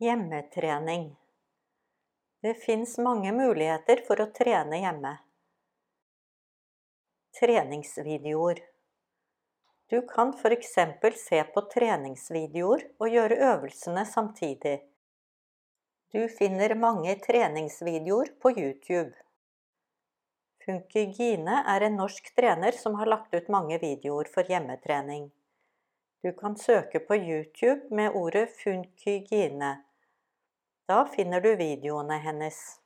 Hjemmetrening. Det finnes mange muligheter for å trene hjemme. Treningsvideoer. Du kan for eksempel se på treningsvideoer og gjøre øvelsene samtidig. Du finner mange treningsvideoer på YouTube. Funkygine er en norsk trener som har lagt ut mange videoer for hjemmetrening. Du kan søke på YouTube med ordet Funkygine. Da finner du videoene hennes.